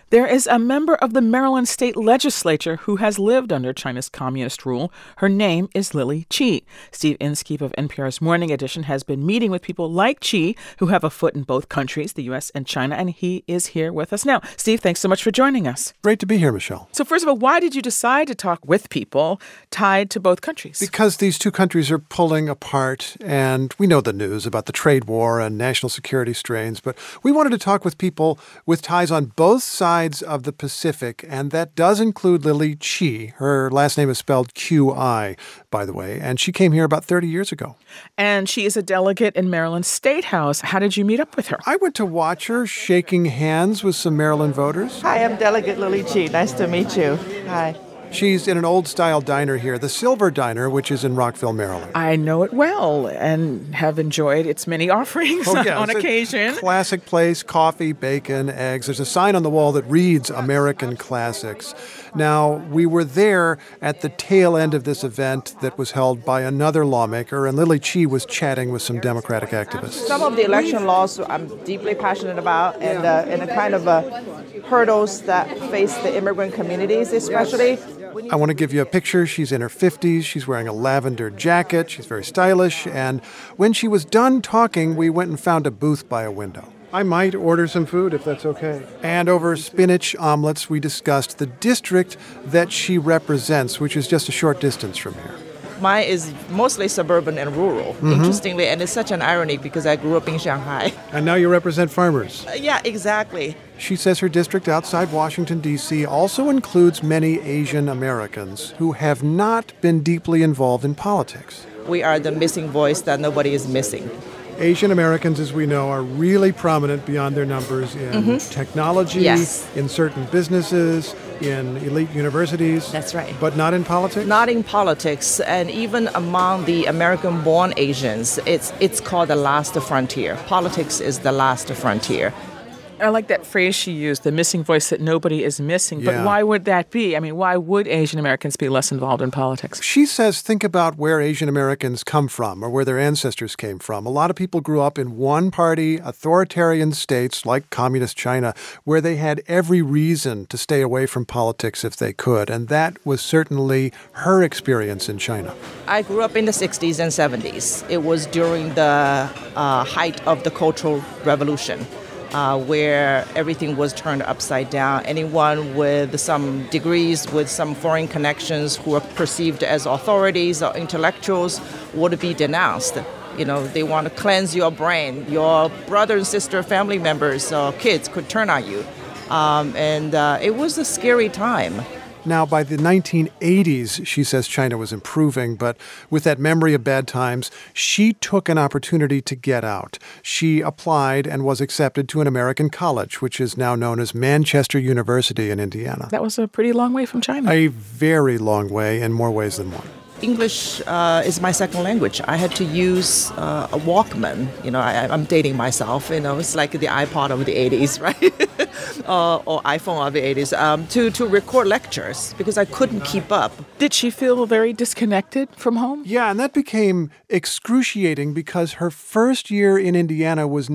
There is a member of the Maryland State Legislature who has lived under China's communist rule. Her name is Lily Chee. Steve Inskeep of NPR's Morning Edition has been meeting with people like Chee who have a foot in both countries, the U.S. and China, and he is here with us now. Steve, thanks so much for joining us. Great to be here, Michelle. So first of all, why did you decide to talk with people tied to both countries? Because these two countries are pulling apart, and we know the news about the trade war and national security strains, but we wanted to talk with people with ties on both sides of the Pacific, and that does include Lily Chee. Her last name is spelled Q-I, by the way, and she came here about 30 years ago. And she is a delegate in Maryland State House. How did you meet up with her? I went to watch her shaking hands with some Maryland voters. Hi, I'm Delegate Lily Chee. Nice to meet you. Hi. She's in an old-style diner here, the Silver Diner, which is in Rockville, Maryland. I know it well and have enjoyed its many offerings on occasion. Classic place, coffee, bacon, eggs. There's a sign on the wall that reads American Classics. Now, we were there at the tail end of this event that was held by another lawmaker, and Lily Chee was chatting with some Democratic activists. Some of the election laws I'm deeply passionate about, and the kind of hurdles that face the immigrant communities especially. I want to give you a picture. She's in her 50s. She's wearing a lavender jacket. She's very stylish. And when she was done talking, we went and found a booth by a window. I might order some food if that's okay. And over spinach omelets, we discussed the district that she represents, which is just a short distance from here. Mine is mostly suburban and rural, interestingly, and it's such an irony because I grew up in Shanghai. And now you represent farmers. Yeah, exactly. She says her district outside Washington, D.C. also includes many Asian Americans who have not been deeply involved in politics. We are the missing voice that nobody is missing. Asian Americans, as we know, are really prominent beyond their numbers in technology, in certain businesses, in elite universities. That's right. But not in politics? Not in politics. And even among the American-born Asians, it's called the last frontier. Politics is the last frontier. I like that phrase she used, the missing voice that nobody is missing. But why would that be? I mean, why would Asian Americans be less involved in politics? She says, think about where Asian Americans come from or where their ancestors came from. A lot of people grew up in one-party, authoritarian states like communist China, where they had every reason to stay away from politics if they could. And that was certainly her experience in China. I grew up in the 60s and 70s. It was during the height of the Cultural Revolution. Where everything was turned upside down. Anyone with some degrees, with some foreign connections who are perceived as authorities or intellectuals would be denounced. You know, they want to cleanse your brain. Your brother and sister, family members, or kids could turn on you. And it was a scary time. Now, by the 1980s, she says China was improving, but with that memory of bad times, she took an opportunity to get out. She applied and was accepted to an American college, which is now known as Manchester University in Indiana. That was a pretty long way from China. A very long way, in more ways than one. English is my second language. I had to use a Walkman. You know, I'm dating myself. You know, it's like the iPod of the 80s, right? Or iPhone of the 80s, to record lectures because I couldn't keep up. Did she feel very disconnected from home? Yeah, and that became excruciating because her first year in Indiana was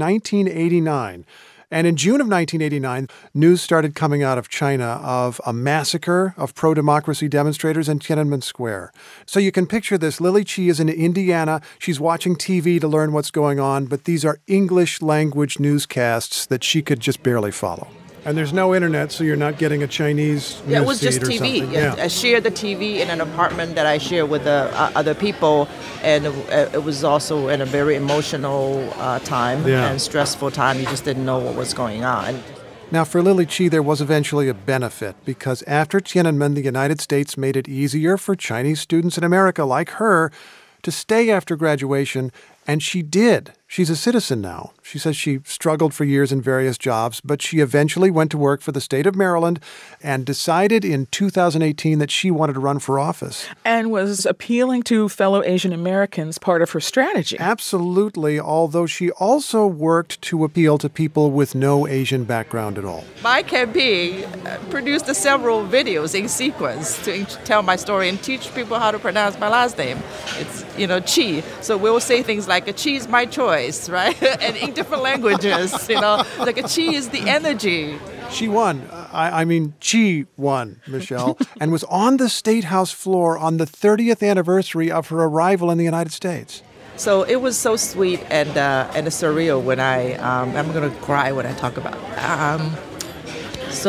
1989. And in June of 1989, news started coming out of China of a massacre of pro-democracy demonstrators in Tiananmen Square. So you can picture this. Lily Chee is in Indiana. She's watching TV to learn what's going on, but these are English language newscasts that she could just barely follow. And there's no internet, so you're not getting a Chinese news it was just feed or TV. something. Yeah. I shared the TV in an apartment that I share with other people, and it was also in a very emotional time and stressful time. You just didn't know what was going on. Now, for Lily Chee, there was eventually a benefit because after Tiananmen, the United States made it easier for Chinese students in America like her to stay after graduation, and she did. She's a citizen now. She says she struggled for years in various jobs, but she eventually went to work for the state of Maryland and decided in 2018 that she wanted to run for office. And was appealing to fellow Asian Americans part of her strategy. Absolutely, although she also worked to appeal to people with no Asian background at all. My campaign produced several videos in sequence to tell my story and teach people how to pronounce my last name. It's, Chee. So we'll say things like, Chee is my choice, right? And in different languages, like Chee is the energy. She won. I mean, Xi won, Michelle, and was on the State House floor on the 30th anniversary of her arrival in the United States. So it was so sweet and surreal when I'm going to cry when I talk about it.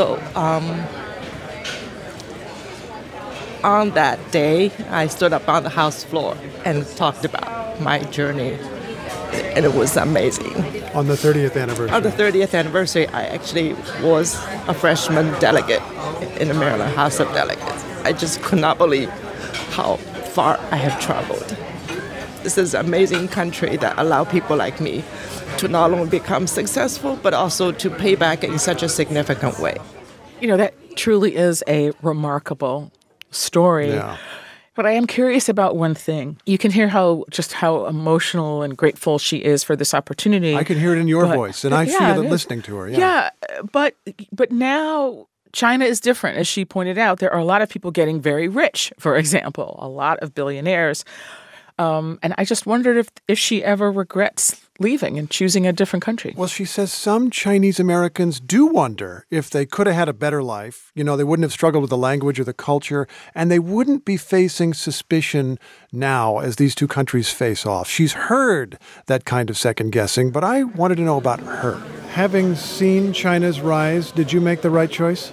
On that day, I stood up on the House floor and talked about my journey, and it was amazing. On the 30th anniversary? On the 30th anniversary, I actually was a freshman delegate in the Maryland House of Delegates. I just could not believe how far I have traveled. This is an amazing country that allows people like me to not only become successful, but also to pay back in such a significant way. You know, that truly is a remarkable story. Yeah. But I am curious about one thing. You can hear how emotional and grateful she is for this opportunity. I can hear it in your voice, and I feel it listening to her. Yeah, but now China is different. As she pointed out, there are a lot of people getting very rich, for example, a lot of billionaires. And I just wondered if she ever regrets leaving and choosing a different country. Well, she says some Chinese Americans do wonder if they could have had a better life. You know, they wouldn't have struggled with the language or the culture, and they wouldn't be facing suspicion now as these two countries face off. She's heard that kind of second guessing, but I wanted to know about her. Having seen China's rise, did you make the right choice?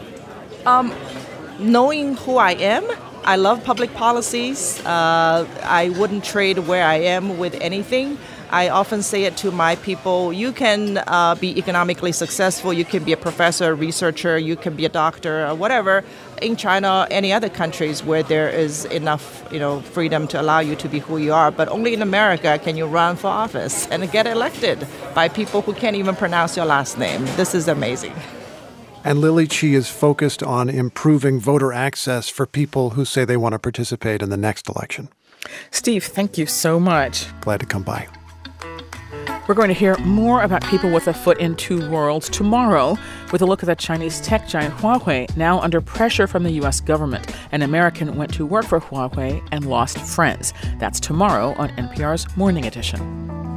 Knowing who I am, I love public policies. I wouldn't trade where I am with anything. I often say it to my people, you can be economically successful, you can be a professor, a researcher, you can be a doctor, or whatever, in China or any other countries where there is enough, freedom to allow you to be who you are. But only in America can you run for office and get elected by people who can't even pronounce your last name. This is amazing. And Lily Qi is focused on improving voter access for people who say they want to participate in the next election. Steve, thank you so much. Glad to come by. We're going to hear more about people with a foot in two worlds tomorrow with a look at the Chinese tech giant Huawei, now under pressure from the U.S. government. An American went to work for Huawei and lost friends. That's tomorrow on NPR's Morning Edition.